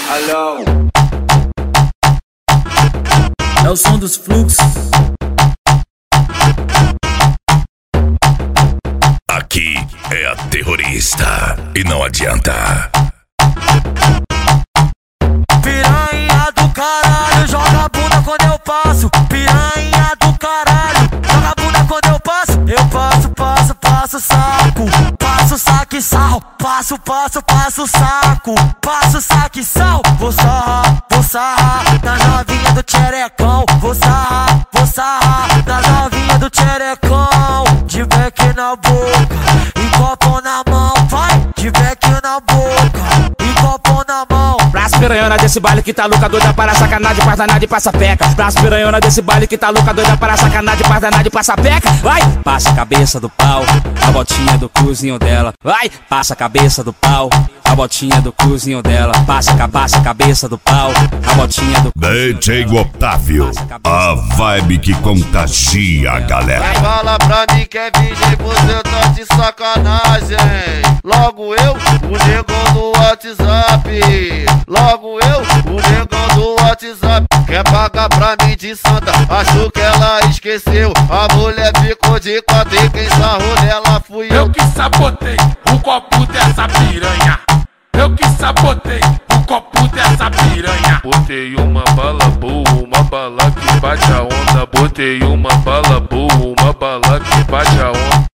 Alô. É o som dos fluxos. Aqui é a terrorista e não adianta. Piranha do caralho, joga a bunda quando eu passo. Piranha do caralho, joga a bunda quando eu passo. Eu passo saco. Passo saque sal, passo saco. Passo saque sal, vou sarrar na novinha do tcherecão. Vou sarrar na novinha do tcherecão. De beck na boca e copo na mão. Vai, de beck na boca e copo na mão. Pras piranhona desse baile que tá louca, doida para sacanagem, passa nada e passa peca. Pras piranhona desse baile que tá louca, doida para sacanagem, passa nada e passa peca. Vai, passa a cabeça do pau, a botinha do cozinho dela. Vai, passa a cabeça do pau, a botinha do cozinho dela. Passa a cabeça do pau, a botinha do DJ Otávio, a vibe que contagia a galera. Fala pra mim que é virgem, você tá de sacanagem. Logo eu, o negão do WhatsApp. Logo eu, o negão do WhatsApp. Quer pagar pra mim de santa, acho que ela esqueceu. A mulher ficou de quatro e quem sarrou nela fui eu. Eu que sabotei o copo dessa piranha. Eu que sabotei o copo dessa piranha. Botei uma bala boa, uma bala que bate a onda. Botei uma bala boa, uma bala que bate a onda.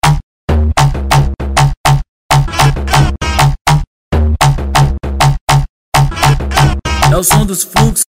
É o som dos fluxos.